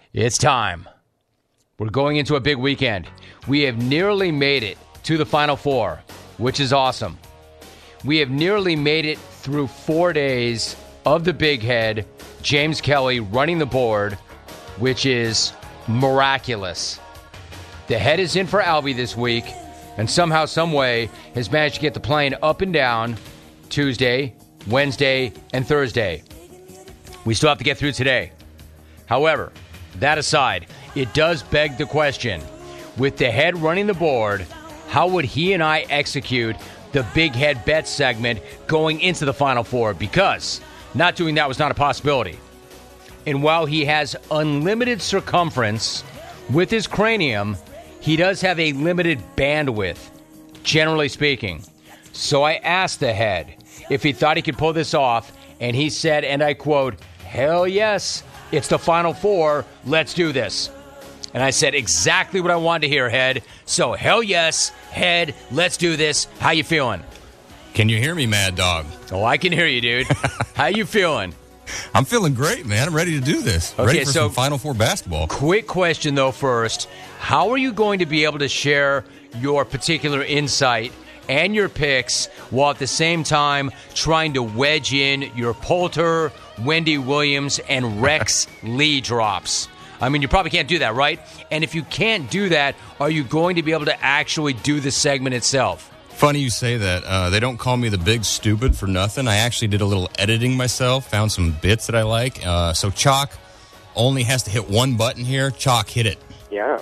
It's time. We're going into a big weekend. We have nearly made it to the Final Four, which is awesome. We have nearly made it through 4 days of the big head, James Kelly running the board, which is miraculous. The head is in for Albie this week, and somehow, some way, has managed to get the plane up and down Tuesday, Wednesday, and Thursday. We still have to get through today. However, that aside, it does beg the question, with the head running the board, how would he and I execute the big head bet segment going into the Final Four? Because not doing that was not a possibility. And while he has unlimited circumference with his cranium, he does have a limited bandwidth, generally speaking. So I asked the head if he thought he could pull this off, and he said, and I quote, "Hell yes, it's the Final Four, let's do this." And I said exactly what I wanted to hear, head. So hell yes, head, let's do this. How you feeling? Can you hear me, Mad Dog? Oh, I can hear you, dude. How you feeling? I'm feeling great, man. I'm ready to do this. Okay, ready for so some Final Four basketball. Quick question, though, first. How are you going to be able to share your particular insight and your picks while at the same time trying to wedge in your Poulter, Wendy Williams, and Rex Lee drops? I mean, you probably can't do that, right? And if you can't do that, are you going to be able to actually do the segment itself? Funny you say that. They don't call me the big stupid for nothing. I actually did a little editing myself, found some bits that I like. So Chalk only has to hit one button here. Chalk, hit it. Yeah.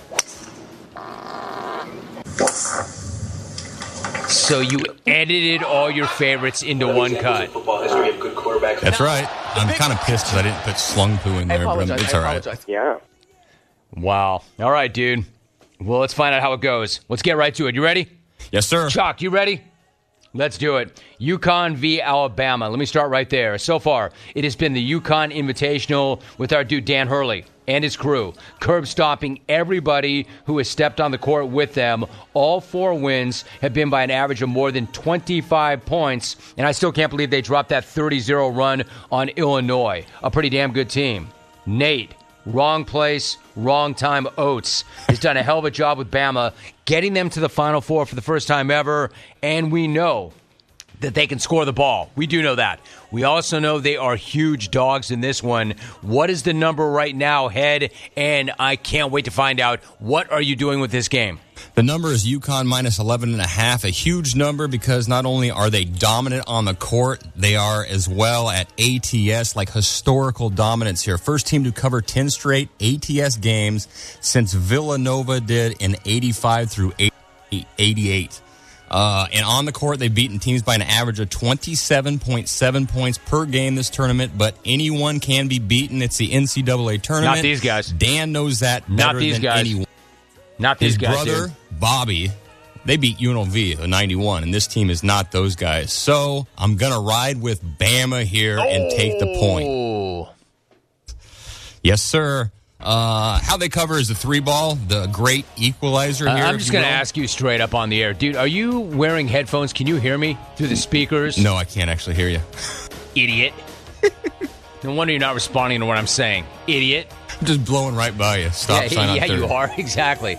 So you edited all your favorites into one cut. That's right. I'm kind of pissed because I didn't put slung poo in there, but it's all right. Yeah. Wow. All right, dude. Well, let's find out how it goes. Let's get right to it. You ready? Yes, sir. Chalk, you ready? Let's do it. UConn v. Alabama. Let me start right there. So far, it has been the UConn Invitational with our dude Dan Hurley and his crew, curb stomping everybody who has stepped on the court with them. All 4 wins have been by an average of more than 25 points, and I still can't believe they dropped that 30-0 run on Illinois, a pretty damn good team. Nate, wrong place, wrong time Oates has done a hell of a job with Bama, getting them to the Final Four for the first time ever, and we know that they can score the ball. We do know that. We also know they are huge dogs in this one. What is the number right now, head? And I can't wait to find out, what are you doing with this game? The number is UConn minus 11.5, a huge number because not only are they dominant on the court, they are as well at ATS, like historical dominance here. First team to cover 10 straight ATS games since Villanova did in 85 through 88. And on the court, they've beaten teams by an average of 27.7 points per game this tournament, but anyone can be beaten. It's the NCAA tournament. Not these guys. Dan knows that better than anyone. Not these guys. His brother, dude. Bobby, they beat UNLV in 91, and this team is not those guys. So I'm going to ride with Bama here and take the point. Yes, sir. How they cover is the 3-ball, the great equalizer here. I'm just going to ask you straight up on the air. Dude, are you wearing headphones? Can you hear me through the speakers? No, I can't actually hear you. Idiot. No wonder you're not responding to what I'm saying. Idiot. I'm just blowing right by you. Stop sign on third. Yeah, you are. Exactly.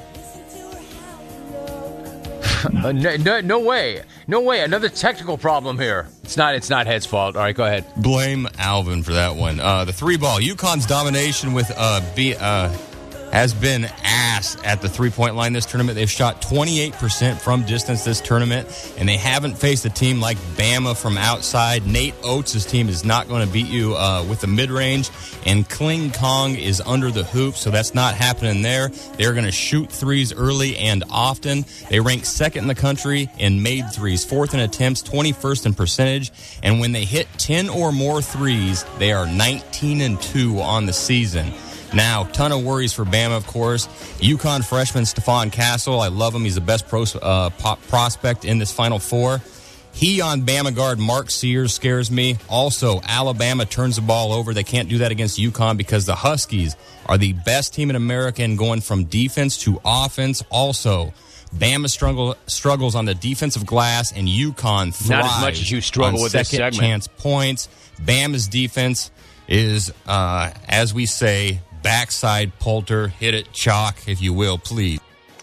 No way. No way. Another technical problem here. It's not Head's fault. All right, go ahead. Blame Alvin for that one. The 3-ball. UConn's domination with has been ass at the 3-point line this tournament. They've shot 28% from distance this tournament, and they haven't faced a team like Bama from outside. Nate Oates' team is not going to beat you with the mid-range, and Kling Kong is under the hoop, so that's not happening there. They're going to shoot threes early and often. They rank second in the country in made threes, 4th in attempts, 21st in percentage, and when they hit 10 or more threes, they are 19-2 on the season. Now, ton of worries for Bama, of course. UConn freshman Stephon Castle, I love him. He's the best prospect in this Final Four. He on Bama guard Mark Sears scares me. Also, Alabama turns the ball over. They can't do that against UConn because the Huskies are the best team in America and going from defense to offense. Also, Bama struggles on the defensive glass, and UConn thrives not as much as you struggle with this segment. Second chance points. Bama's defense is, as we say, backside polter. Hit it, chalk, if you will, please.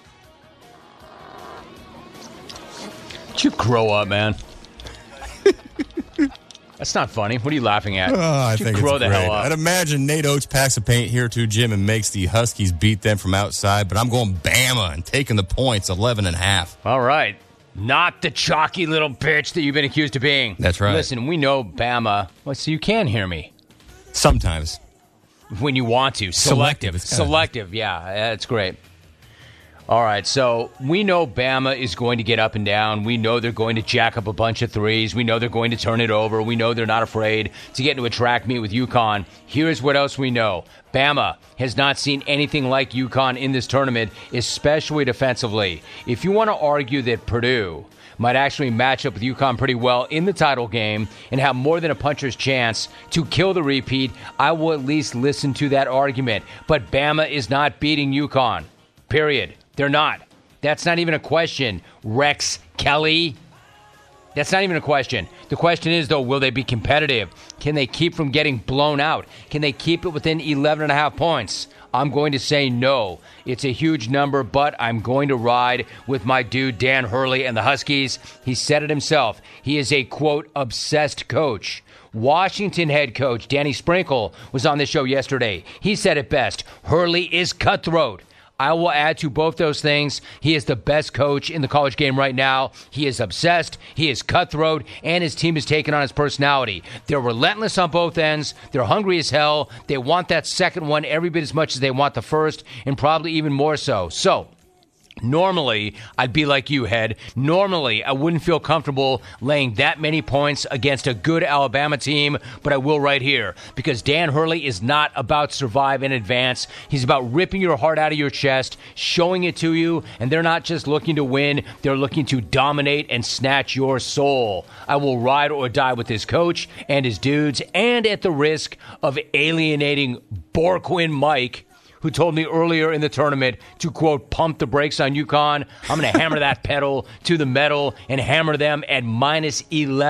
Did you grow up, man? That's not funny. What are you laughing at? I think grow it's the great. hell up. I'd imagine Nate Oates packs a paint here too, Jim, and makes the Huskies beat them from outside. But I'm going Bama and taking the points, 11.5. All right. Not the chalky little bitch that you've been accused of being. That's right. Listen, we know Bama. Well, so you can hear me. Sometimes. When you want to. Selective. Selective. Yeah, that's great. All right, so we know Bama is going to get up and down. We know they're going to jack up a bunch of threes. We know they're going to turn it over. We know they're not afraid to get into a track meet with UConn. Here's what else we know. Bama has not seen anything like UConn in this tournament, especially defensively. If you want to argue that Purdue might actually match up with UConn pretty well in the title game and have more than a puncher's chance to kill the repeat, I will at least listen to that argument. But Bama is not beating UConn, period. They're not. That's not even a question, Rex Kelly. That's not even a question. The question is, though, will they be competitive? Can they keep from getting blown out? Can they keep it within 11.5 points? I'm going to say no. It's a huge number, but I'm going to ride with my dude Dan Hurley and the Huskies. He said it himself. He is a, quote, obsessed coach. Washington head coach Danny Sprinkle was on this show yesterday. He said it best. Hurley is cutthroat. I will add to both those things. He is the best coach in the college game right now. He is obsessed. He is cutthroat. And his team is taking on his personality. They're relentless on both ends. They're hungry as hell. They want that second one every bit as much as they want the first, and probably even more so. So, normally, I'd be like you, Head. Normally, I wouldn't feel comfortable laying that many points against a good Alabama team, but I will right here, because Dan Hurley is not about survive and advance. He's about ripping your heart out of your chest, showing it to you, and they're not just looking to win, they're looking to dominate and snatch your soul. I will ride or die with his coach and his dudes, and at the risk of alienating Borquin Mike, who told me earlier in the tournament to, quote, pump the brakes on UConn. I'm going to hammer that pedal to the metal and hammer them at minus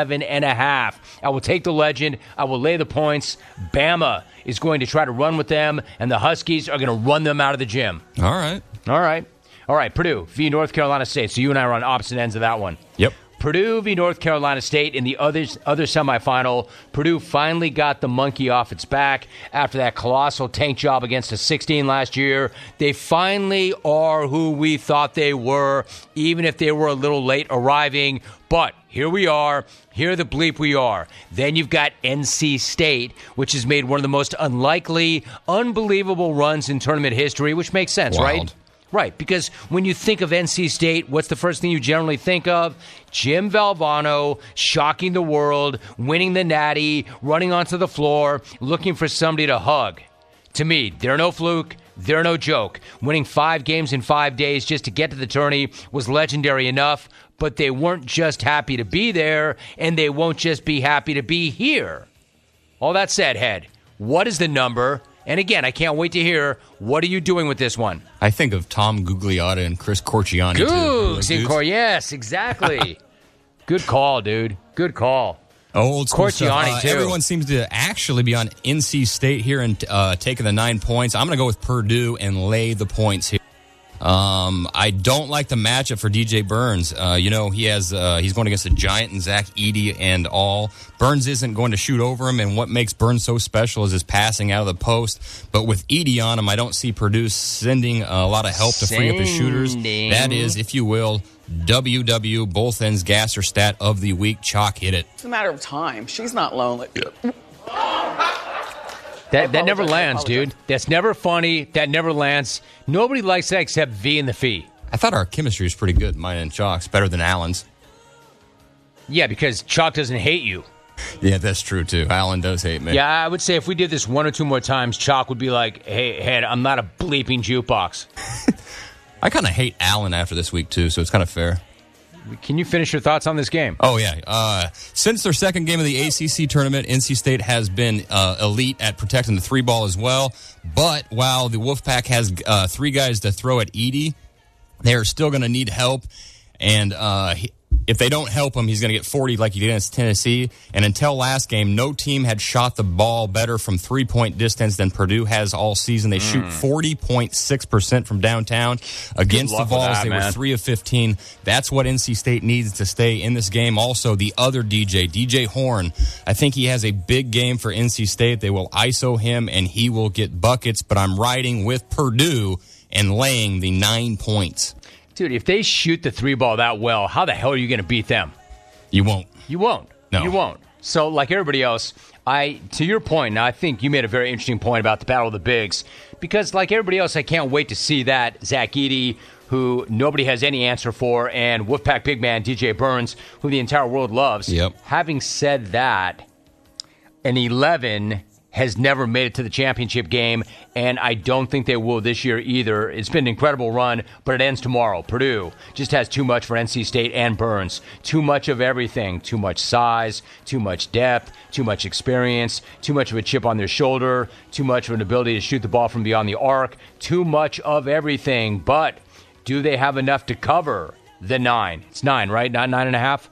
11.5. I will take the legend. I will lay the points. Bama is going to try to run with them, and the Huskies are going to run them out of the gym. All right. All right, Purdue v. North Carolina State. So you and I are on opposite ends of that one. Yep. Purdue v. North Carolina State in the other semifinal. Purdue finally got the monkey off its back after that colossal tank job against a 16 last year. They finally are who we thought they were, even if they were a little late arriving. But here we are. Here the bleep we are. Then you've got NC State, which has made one of the most unlikely, unbelievable runs in tournament history, which makes sense, right? Right, because when you think of NC State, what's the first thing you generally think of? Jim Valvano shocking the world, winning the Natty, running onto the floor, looking for somebody to hug. To me, they're no fluke. They're no joke. Winning 5 games in 5 days just to get to the tourney was legendary enough, but they weren't just happy to be there, and they won't just be happy to be here. All that said, Head, what is the number? And again, I can't wait to hear, what are you doing with this one? I think of Tom Gugliotta and Chris Corchiani. Googs, yes, exactly. Good call, dude. Good call. Old school Corchiani, too. Everyone seems to actually be on NC State here and taking the 9 points. I'm going to go with Purdue and lay the points here. I don't like the matchup for DJ Burns. He's going against a giant in Zach Edey and all. Burns isn't going to shoot over him, and what makes Burns so special is his passing out of the post. But with Edey on him, I don't see Purdue sending a lot of help to free up his shooters. That is, if you will, WW, both ends gasser stat of the week. Chalk, hit it. It's a matter of time. She's not lonely. That never lands, dude. That's never funny. That never lands. Nobody likes that except V and the Fee. I thought our chemistry was pretty good, mine and Chalk's. Better than Allen's. Yeah, because Chalk doesn't hate you. Yeah, that's true, too. Allen does hate me. Yeah, I would say if we did this 1 or 2 more times, Chalk would be like, hey, Head, I'm not a bleeping jukebox. I kind of hate Allen after this week, too, so it's kind of fair. Can you finish your thoughts on this game? Oh, yeah. Since their second game of the ACC tournament, NC State has been elite at protecting the 3-ball as well. But while the Wolfpack has 3 guys to throw at Edey, they're still going to need help. And if they don't help him, he's going to get 40 like he did against Tennessee. And until last game, no team had shot the ball better from three-point distance than Purdue has all season. They shoot 40.6% from downtown. Against the Vols, they were 3 of 15. That's what NC State needs to stay in this game. Also, the other DJ Horn, I think he has a big game for NC State. They will ISO him, and he will get buckets. But I'm riding with Purdue and laying the 9 points. Dude, if they shoot the three ball that well, how the hell are you going to beat them? You won't. You won't. No. You won't. So, like everybody else, to your point, now I think you made a very interesting point about the Battle of the Bigs, because like everybody else, I can't wait to see that. Zach Edey, who nobody has any answer for, and Wolfpack big man DJ Burns, who the entire world loves. Yep. Having said that, an 11 has never made it to the championship game, and I don't think they will this year either. It's been an incredible run, but it ends tomorrow. Purdue just has too much for NC State and Burns. Too much of everything. Too much size, too much depth, too much experience, too much of a chip on their shoulder, too much of an ability to shoot the ball from beyond the arc, too much of everything. But do they have enough to cover the 9? It's 9, right? Not 9.5?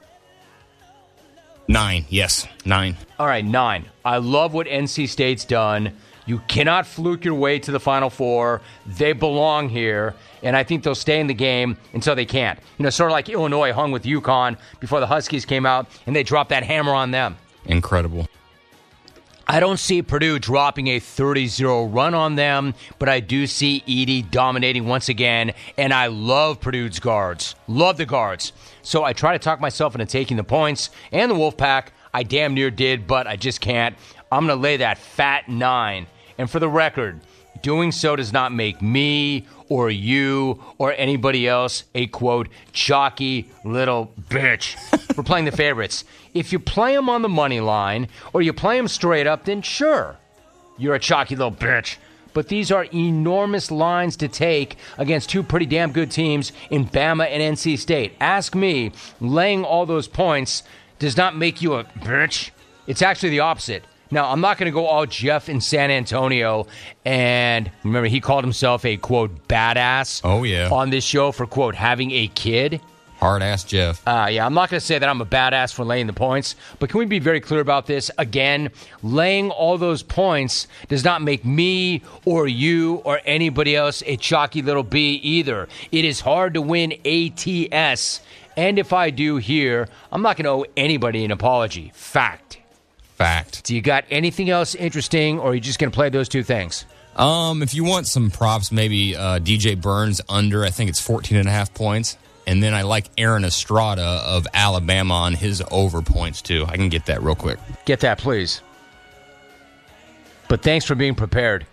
9, yes, 9. All right, 9. I love what NC State's done. You cannot fluke your way to the Final Four. They belong here, and I think they'll stay in the game until they can't. You know, sort of like Illinois hung with UConn before the Huskies came out, and they dropped that hammer on them. Incredible. I don't see Purdue dropping a 30-0 run on them, but I do see Edey dominating once again, and I love Purdue's guards. Love the guards. So I try to talk myself into taking the points, and the Wolfpack, I damn near did, but I just can't. I'm going to lay that fat 9. And for the record, doing so does not make me or you or anybody else a, quote, chalky little bitch. We're playing the favorites. If you play them on the money line or you play them straight up, then sure, you're a chalky little bitch. But these are enormous lines to take against two pretty damn good teams in Bama and NC State. Ask me, laying all those points does not make you a bitch. It's actually the opposite. Now, I'm not going to go all Jeff in San Antonio, and remember, he called himself a, quote, badass on this show for, quote, having a kid. Hard-ass Jeff. Yeah, I'm not going to say that I'm a badass for laying the points, but can we be very clear about this? Again, laying all those points does not make me or you or anybody else a chalky little B either. It is hard to win ATS, and if I do here, I'm not going to owe anybody an apology. Fact. Do you got anything else interesting, or are you just going to play those two things? If you want some props, maybe DJ Burns under, I think it's 14.5 points. And then I like Aaron Estrada of Alabama on his over points, too. I can get that real quick. Get that, please. But thanks for being prepared.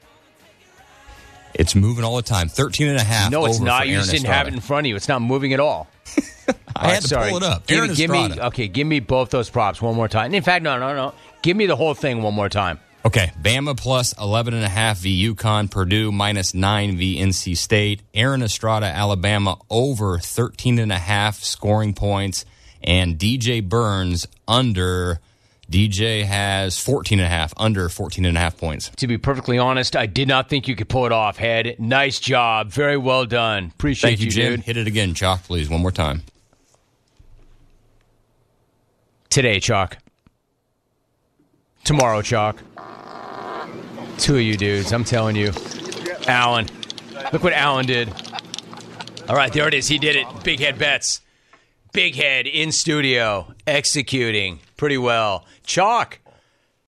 It's moving all the time. 13.5. No, it's over not. For You Aaron just didn't Estrada. have it in front of you. It's not moving at all. I had to pull it up. Give me both those props one more time. In fact, no. Give me the whole thing one more time. Okay, Bama plus 11.5 v. UConn, Purdue minus 9 v. NC State, Aaron Estrada, Alabama over 13.5 scoring points, and DJ Burns under. DJ has 14.5, under 14.5 points. To be perfectly honest, I did not think you could pull it off, Head. Nice job. Very well done. Appreciate you, Jim. dude. Hit it again, Chalk, please. One more time. Today, Chalk. Tomorrow, Chalk. Two of you dudes, I'm telling you. Alan. Look what Alan did. All right, there it is. He did it. Big Head Bets. Big Head in studio, executing pretty well. Chalk.